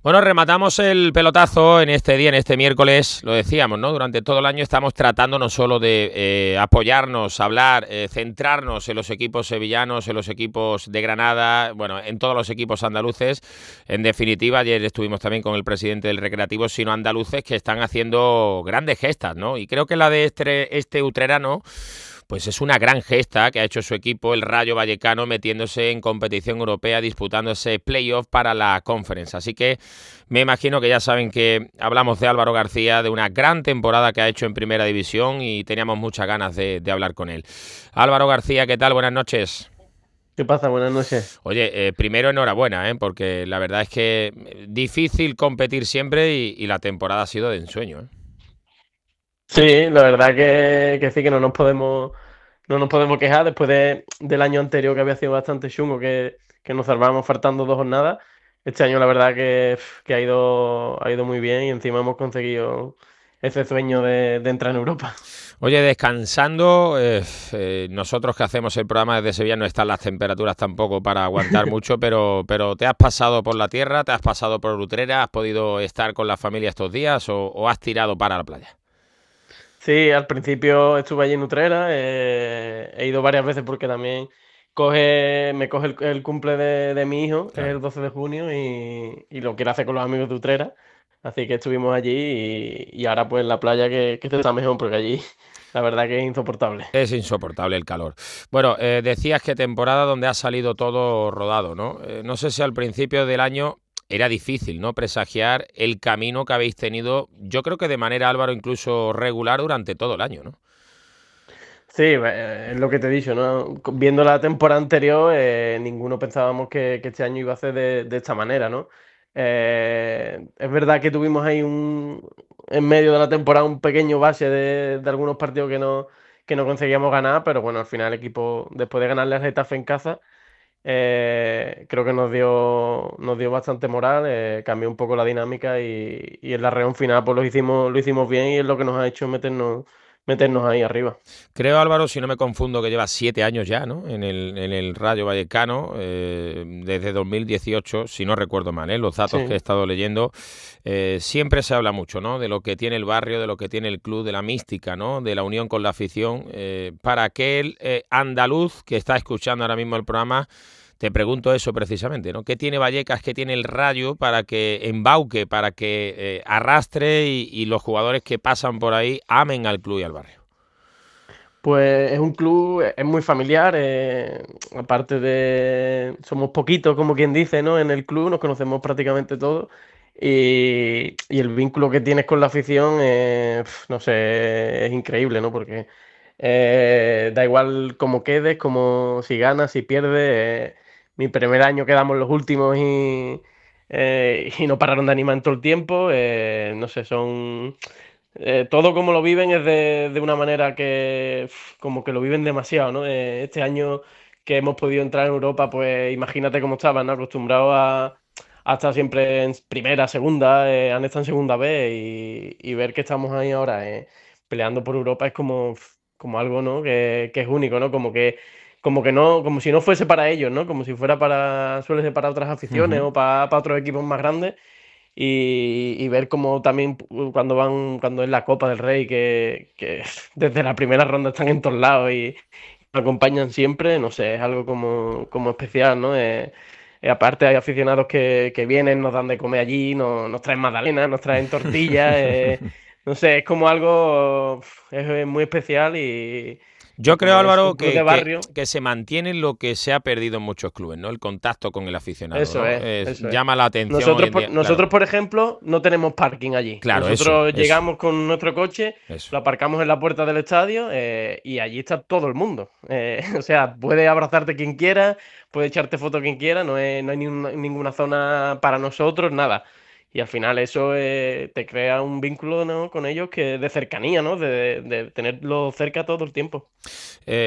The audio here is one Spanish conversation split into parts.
Bueno, rematamos el pelotazo en este día, en este miércoles, lo decíamos, ¿no? Durante todo el año estamos tratando no solo de apoyarnos, hablar, centrarnos en los equipos sevillanos, en los equipos de Granada, bueno, en todos los equipos andaluces. En definitiva, ayer estuvimos también con el presidente del Recreativo, sino andaluces que están haciendo grandes gestas, ¿no? Y creo que la de este utrerano pues es una gran gesta que ha hecho su equipo, el Rayo Vallecano, metiéndose en competición europea, disputando ese playoff para la Conference. Así que me imagino que ya saben que hablamos de Álvaro García, de una gran temporada que ha hecho en Primera División y teníamos muchas ganas de hablar con él. Álvaro García, ¿qué tal? Buenas noches. ¿Qué pasa? Buenas noches. Oye, primero enhorabuena, porque la verdad es que difícil competir siempre y la temporada ha sido de ensueño, ¿eh? Sí, la verdad que sí, que no nos podemos quejar después del año anterior que había sido bastante chungo, que nos salvábamos faltando 2 jornadas. Este año la verdad que ha ido muy bien y encima hemos conseguido ese sueño de entrar en Europa. Oye, descansando, nosotros que hacemos el programa desde Sevilla no están las temperaturas tampoco para aguantar mucho, pero ¿te has pasado por la tierra, te has pasado por Utrera, has podido estar con la familia estos días o has tirado para la playa? Sí, al principio estuve allí en Utrera, he ido varias veces porque también me coge el cumple de mi hijo, es Claro. el 12 de junio y lo quiero hacer con los amigos de Utrera, así que estuvimos allí y ahora pues en la playa que está mejor porque allí la verdad que es insoportable. Es insoportable el calor. Bueno, decías que temporada donde ha salido todo rodado, ¿no? No sé si al principio del año era difícil, ¿no? Presagiar el camino que habéis tenido, yo creo que de manera, Álvaro, incluso regular durante todo el año, ¿no? Sí, es lo que te he dicho, ¿no? Viendo la temporada anterior, ninguno pensábamos que este año iba a ser de esta manera, ¿no? Es verdad que tuvimos ahí en medio de la temporada un pequeño base de algunos partidos que no conseguíamos ganar, pero bueno, al final el equipo, después de ganarle al Getafe en casa, creo que nos dio bastante moral, cambió un poco la dinámica y en la reunión final pues lo hicimos bien y es lo que nos ha hecho meternos ahí arriba. Creo, Álvaro, si no me confundo, que lleva 7 años ya, ¿no? En el Rayo Vallecano, desde 2018, si no recuerdo mal, ¿eh? Los datos que he Sí. estado leyendo, siempre se habla mucho, ¿no? De lo que tiene el barrio, de lo que tiene el club, de la mística, ¿no? De la unión con la afición. Para aquel andaluz que está escuchando ahora mismo el programa, te pregunto eso precisamente, ¿no? ¿Qué tiene Vallecas, qué tiene el Rayo para que embauque, para que arrastre y los jugadores que pasan por ahí amen al club y al barrio? Pues es un club, es muy familiar, aparte de, somos poquitos, como quien dice, ¿no? En el club nos conocemos prácticamente todos y el vínculo que tienes con la afición, no sé, es increíble, ¿no? Porque da igual cómo quedes, como si ganas, si pierdes. Mi primer año quedamos los últimos y no pararon de animar en todo el tiempo. No sé, son todo como lo viven es de una manera como que lo viven demasiado, ¿no? Este año que hemos podido entrar en Europa, pues imagínate cómo estaban, ¿no? Acostumbrados a estar siempre en primera, segunda, han estado en segunda vez y ver que estamos ahí ahora peleando por Europa es como algo, ¿no? Que es único, ¿no? Como que no, como si no fuese para ellos, ¿no? Como si fuera suele ser para otras aficiones Ujú. o para otros equipos más grandes y ver cómo también cuando es la Copa del Rey, que desde la primera ronda están en todos lados y me acompañan siempre, no sé, es algo como especial, ¿no? Aparte hay aficionados que vienen, nos dan de comer allí, nos traen magdalenas, nos traen tortillas, no sé, es como algo, es muy especial y Yo creo, como es un Álvaro, club de barrio, que se mantiene lo que se ha perdido en muchos clubes, ¿no? El contacto con el aficionado, eso ¿no? es, eso es. Llama la atención hoy en día. Claro, Nosotros, por ejemplo, no tenemos parking allí. claro, Nosotros eso, llegamos con nuestro coche, eso. lo aparcamos en la puerta del estadio y allí está todo el mundo. O sea, puede abrazarte quien quiera, puede echarte foto quien quiera, no hay ninguna zona para nosotros, nada. Y al final eso te crea un vínculo, ¿no? Con ellos que de cercanía, ¿no? De tenerlo cerca todo el tiempo.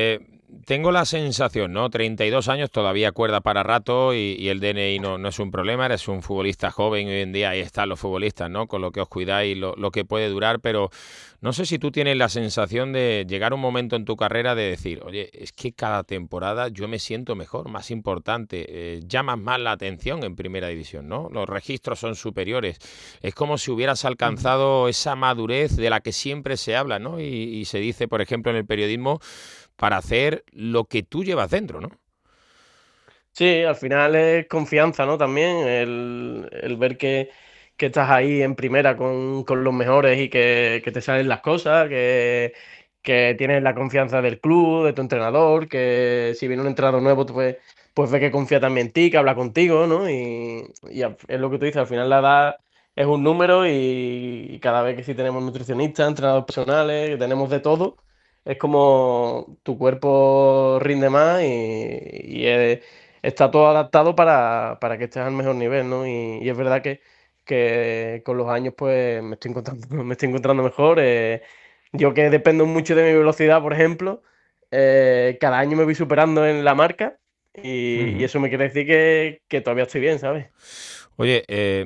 tengo la sensación, ¿no? 32 años, todavía cuerda para rato y el DNI no es un problema, eres un futbolista joven, hoy en día ahí están los futbolistas, ¿no? Con lo que os cuidáis, lo que puede durar, pero no sé si tú tienes la sensación de llegar un momento en tu carrera de decir, oye, es que cada temporada yo me siento mejor, más importante, llamas más la atención en primera división, ¿no? Los registros son superiores, es como si hubieras Ujú. alcanzado esa madurez de la que siempre se habla, ¿no? Y se dice, por ejemplo, en el periodismo, para hacer lo que tú llevas dentro, ¿no? Sí, al final es confianza, ¿no? También el ver que estás ahí en primera con los mejores y que te salen las cosas, que tienes la confianza del club, de tu entrenador, que si viene un entrenador nuevo, pues ve que confía también en ti, que habla contigo, ¿no? Es lo que tú dices, al final la edad es un número y cada vez que sí tenemos nutricionistas, entrenadores personales, que tenemos de todo, es como tu cuerpo rinde más está todo adaptado para que estés al mejor nivel, ¿no? Y es verdad que con los años pues me estoy encontrando, me estoy encontrando mejor. Yo que dependo mucho de mi velocidad, por ejemplo, cada año me voy superando en la marca y Ujú. eso me quiere decir que todavía estoy bien, ¿sabes? Oye,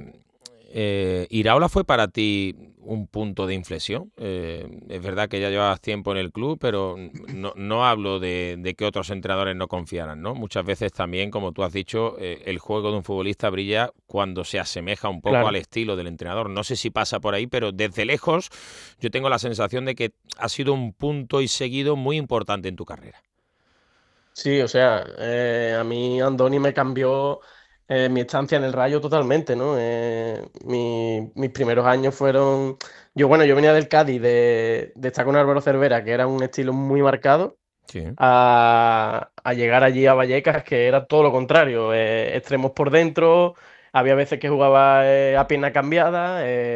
¿Iraola fue para ti un punto de inflexión? Es verdad que ya llevabas tiempo en el club, pero no hablo de que otros entrenadores no confiaran, ¿no? Muchas veces también, como tú has dicho, el juego de un futbolista brilla cuando se asemeja un poco al Claro. estilo del entrenador. No sé si pasa por ahí, pero desde lejos yo tengo la sensación de que ha sido un punto y seguido muy importante en tu carrera. Sí, o sea, a mí Andoni me cambió mi estancia en el Rayo totalmente, ¿no? Mis primeros años fueron... yo venía del Cádiz de estar con Álvaro Cervera, que era un estilo muy marcado, Sí. a llegar allí a Vallecas, que era todo lo contrario, extremos por dentro, había veces que jugaba a pierna cambiada,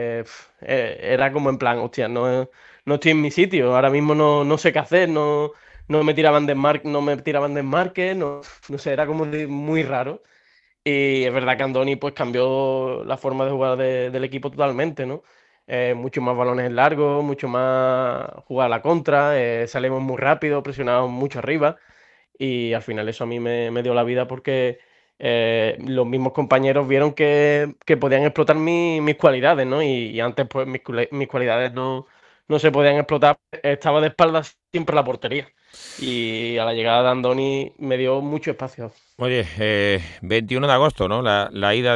era como en plan, hostia, no estoy en mi sitio, ahora mismo no sé qué hacer, no me tiraban no me tiraban desmarque, no sé, era como muy raro. Y es verdad que Andoni pues cambió la forma de jugar del equipo totalmente, ¿no? Mucho más balones largos, mucho más jugar a la contra, salimos muy rápido, presionamos mucho arriba y al final eso a mí me dio la vida porque los mismos compañeros vieron que podían explotar mis cualidades, ¿no? Y antes pues mis cualidades no se podían explotar, estaba de espaldas siempre a la portería y a la llegada de Andoni me dio mucho espacio. Oye, 21 de agosto, ¿no? La ida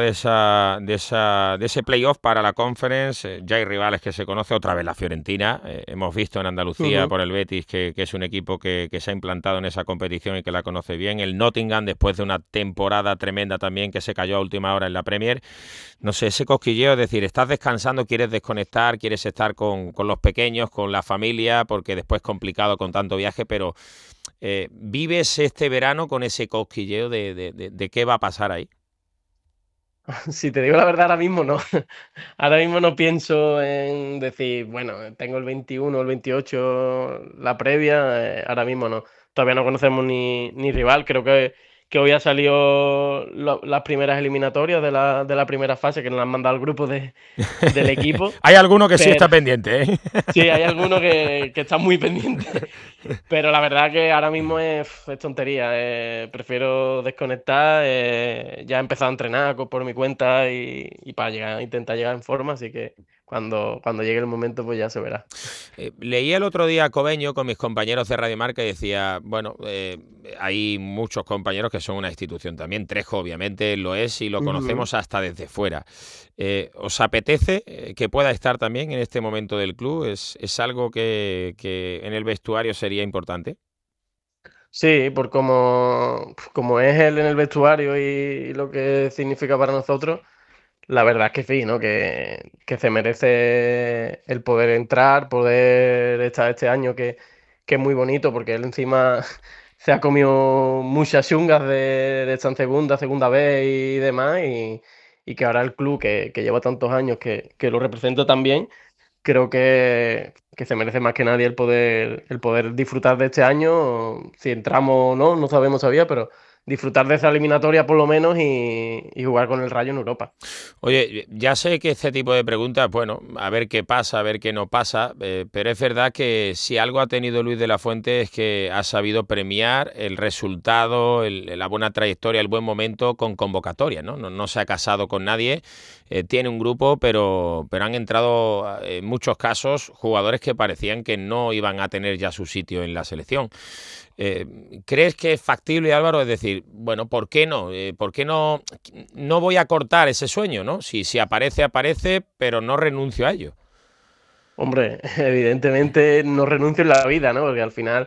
de ese playoff para la Conference. Ya hay rivales que se conoce, otra vez la Fiorentina. Hemos visto en Andalucía Ujú. por el Betis que es un equipo que se ha implantado en esa competición y que la conoce bien. El Nottingham, después de una temporada tremenda también que se cayó a última hora en la Premier. No sé, ese cosquilleo, es decir, estás descansando, quieres desconectar, quieres estar con los pequeños, con la familia, porque después es complicado con tanto viaje, pero ¿vives este verano con ese cosquilleo de qué va a pasar ahí? Si te digo la verdad, ahora mismo no. Ahora mismo no pienso en decir, bueno, tengo el 21, el 28, la previa, ahora mismo no. Todavía no conocemos ni rival, creo que hoy ha salido las primeras eliminatorias de la primera fase que nos han mandado al grupo del equipo, Hay alguno que sí pero está pendiente, ¿eh? sí, hay algunos que están muy pendientes. Pero la verdad que ahora mismo es tontería. Prefiero desconectar. Ya he empezado a entrenar por mi cuenta y para intentar llegar en forma. Así que cuando llegue el momento, pues ya se verá. Leí el otro día a Cobeño con mis compañeros de Radio Marca y decía, bueno, hay muchos compañeros que son una institución también, Trejo obviamente lo es y lo Ujú. conocemos hasta desde fuera. ¿Os apetece que pueda estar también en este momento del club? ¿Es algo que en el vestuario sería importante? Sí, por como es él en el vestuario y lo que significa para nosotros. La verdad es que sí, ¿no? Que se merece el poder entrar, poder estar este año, que es muy bonito, porque él encima se ha comido muchas chungas de estar en segunda vez y demás, y que ahora el club que lleva tantos años, que lo representa tan bien, creo que se merece más que nadie el poder disfrutar de este año. Si entramos o no, no sabemos todavía, pero disfrutar de esa eliminatoria por lo menos y jugar con el Rayo en Europa. Oye, ya sé que este tipo de preguntas, bueno, a ver qué pasa, a ver qué no pasa, pero es verdad que si algo ha tenido Luis de la Fuente es que ha sabido premiar el resultado, la buena trayectoria, el buen momento con convocatoria, ¿no? No se ha casado con nadie, tiene un grupo, pero han entrado en muchos casos jugadores que parecían que no iban a tener ya su sitio en la selección. ¿Crees que es factible, Álvaro? Es decir, bueno, ¿por qué no? ¿Por qué no voy a cortar ese sueño, ¿no? Si aparece, aparece, pero no renuncio a ello. Hombre, evidentemente no renuncio en la vida, ¿no? Porque al final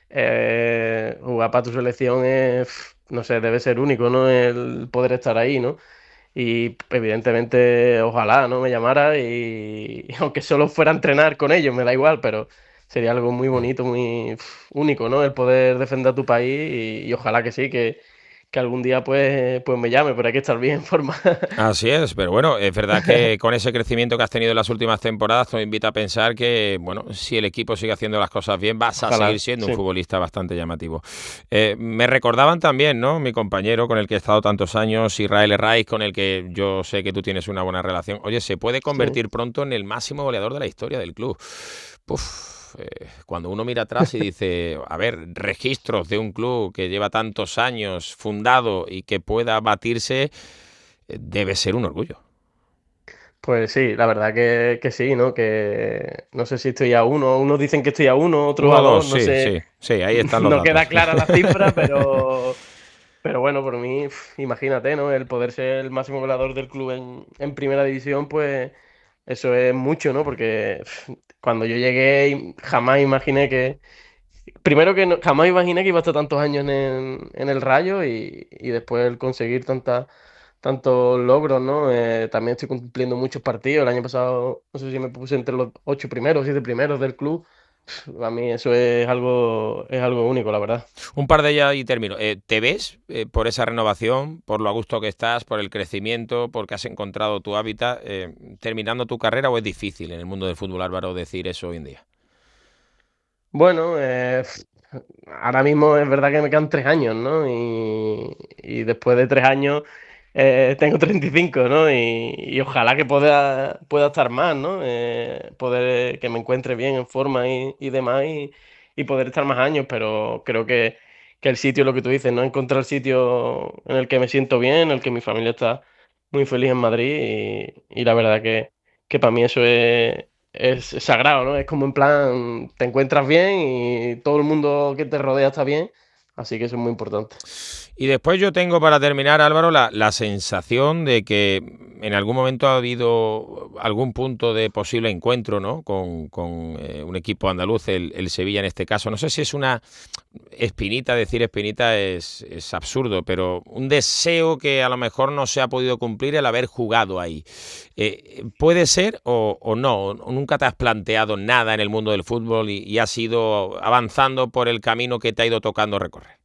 jugar para tu selección es, no sé, debe ser único, ¿no? El poder estar ahí, ¿no? Y evidentemente, ojalá, ¿no? Me llamara y aunque solo fuera a entrenar con ellos, me da igual, pero sería algo muy bonito, muy único, ¿no? El poder defender a tu país y ojalá que sí, que algún día pues me llame, pero hay que estar bien en forma. Así es, pero bueno, es verdad que con ese crecimiento que has tenido en las últimas temporadas, nos invita a pensar que, bueno, si el equipo sigue haciendo las cosas bien, vas a seguir Ojalá, siendo un sí. futbolista bastante llamativo. Me recordaban también, ¿no? Mi compañero con el que he estado tantos años, Israel Herraiz, con el que yo sé que tú tienes una buena relación. Oye, se puede Sí. convertir pronto en el máximo goleador de la historia del club. Cuando uno mira atrás y dice, a ver, registros de un club que lleva tantos años fundado y que pueda batirse, debe ser un orgullo. Pues sí, la verdad que sí, ¿no? Que no sé si estoy a uno, unos dicen que estoy a uno, otros Uno a o dos, dos, no sí, sé, sí, sí, ahí están los no datos. queda clara la cifra, pero bueno, por mí, imagínate, ¿no? El poder ser el máximo goleador del club en primera división, pues eso es mucho, ¿no? Porque cuando yo llegué jamás imaginé que, primero que jamás imaginé que iba a estar tantos años en el Rayo y después el conseguir tantos logros, ¿no? También estoy cumpliendo muchos partidos. El año pasado, no sé si me puse entre los 8 primeros, 7 primeros del club. A mí eso es algo único, la verdad. Un par de ellas y termino. ¿Te ves por esa renovación, por lo a gusto que estás, por el crecimiento, porque has encontrado tu hábitat, terminando tu carrera o es difícil en el mundo del fútbol, Álvaro, decir eso hoy en día? Bueno, ahora mismo es verdad que me quedan 3 años, ¿no? Y después de 3 años tengo 35, ¿no? Y ojalá que pueda estar más, ¿no? Poder que me encuentre bien en forma y demás y poder estar más años, pero creo que el sitio, lo que tú dices, ¿no? Encontrar el sitio en el que me siento bien, en el que mi familia está muy feliz en Madrid y la verdad que para mí eso es sagrado, ¿no? Es como en plan, te encuentras bien y todo el mundo que te rodea está bien, así que eso es muy importante. Y después yo tengo para terminar, Álvaro, la sensación de que en algún momento ha habido algún punto de posible encuentro, ¿no? Con un equipo andaluz, el Sevilla en este caso. No sé si es una espinita, decir espinita es absurdo, pero un deseo que a lo mejor no se ha podido cumplir el haber jugado ahí. ¿Puede ser o no? ¿O nunca te has planteado nada en el mundo del fútbol y has ido avanzando por el camino que te ha ido tocando recorrer?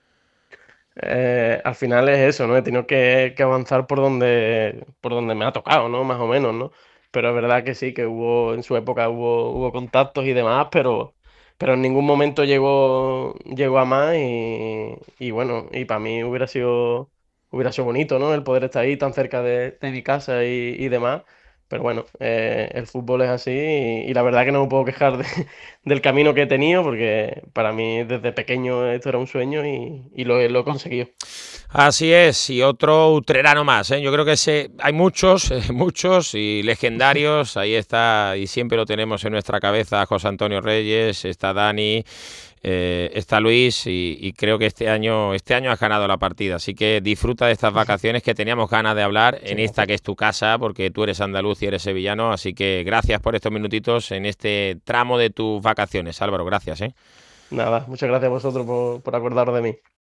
Al final es eso, ¿no? He tenido que avanzar por donde me ha tocado, ¿no? Más o menos, ¿no? Pero es verdad que sí, que en su época hubo contactos y demás, pero en ningún momento llegó a más y bueno, y para mí hubiera sido bonito, ¿no? El poder estar ahí tan cerca de mi casa y demás. Pero bueno, el fútbol es así y la verdad que no me puedo quejar del camino que he tenido porque para mí desde pequeño esto era un sueño y lo he conseguido. Así es, y otro utrerano más, ¿eh? Yo creo que hay muchos, muchos y legendarios, ahí está, y siempre lo tenemos en nuestra cabeza, José Antonio Reyes, está Dani, está Luis, y creo que este año has ganado la partida, así que disfruta de estas vacaciones que teníamos ganas de hablar en Muchas esta gracias. que es tu casa, porque tú eres andaluz y eres sevillano, así que gracias por estos minutitos en este tramo de tus vacaciones, Álvaro, gracias, ¿eh? Nada, muchas gracias a vosotros por acordaros de mí.